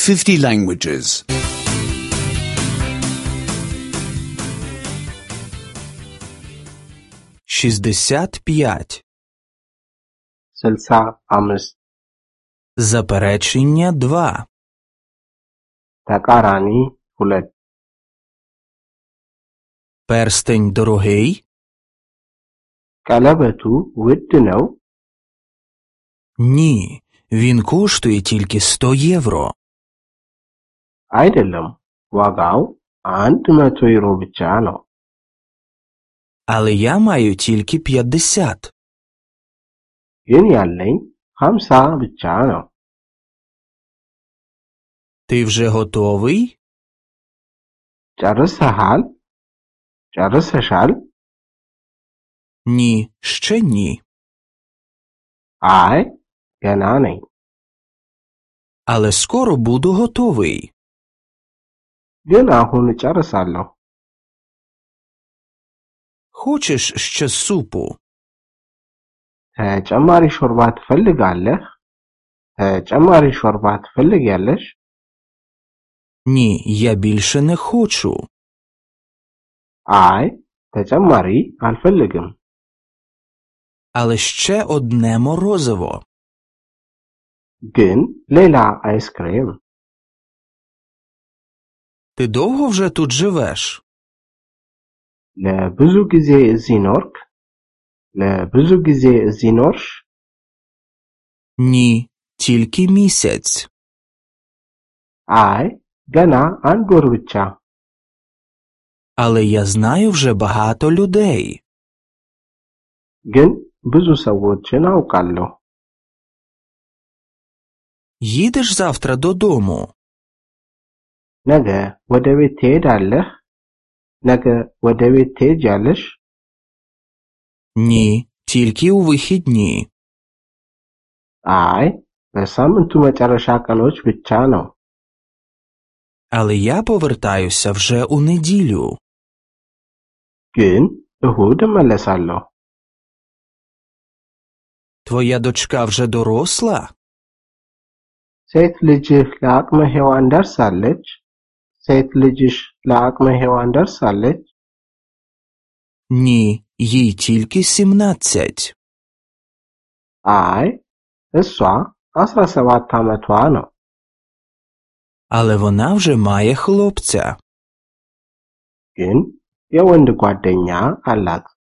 50 languages. 65. 65 Заперечення 2. ተቃራኒ 2 Перстень дорогий? ቀለበቱ ውድ ነው? Ні, він коштує тільки 100 євро. አይደለም ዋጋው 100 ዩሮ ብቻ ነው። Але я маю тільки 50. ግን ያለኝ 50 ብቻ ነው። Ти вже готовий? ጨርሰሃል? ጨርሰሻል? Ні, ще ні. አይ ገና ነኝ። Але скоро буду готовий. ግን አሁን ጨርሳለሁ። Хочеш ще супу? ተጨማሪ ሾርባ ትፈልጋለህ? ተጨማሪ ሾርባ ትፈልጊያለሽ? Ні, я більше не хочу. አይ ተጨማሪ አልፈልግም። Але ще одне морозиво. ግን ሌላ አይስክሬም። Ти довго вже тут живеш? ለብዙ ጊዜ እዚህ ኖርክ? ለብዙ ጊዜ እዚህ ኖርሽ? Ні, тільки місяць. አይ ገና 1 ወር ብቻ። Але я знаю вже багато людей. ግን ብዙ ሰዎችን አውቃለሁ። Їдеш завтра додому? ነገ ወደ ቤት ትሄዳለህ? ነገ ወደ ቤት ትሄጃለሽ? Ні, тільки у вихідні. አይ በሳምንቱ መጨረሻ ቀኖች ብቻ ነው። Але я повертаюся вже у неділю. ግን እሁድ እመለሳለሁ። Твоя дочка вже доросла? ሴት ልጅህ ለአቅመ ሔዋን ደርሳለች? ሴት ልጅሽ ለአቅመ ሔዋን ደርሳለች? Ні, їй тільки 17. አይ እሷ 17 ዓመቷ ነው። Але вона вже має хлопця. ግን የወንድ ጓደኛ አላት።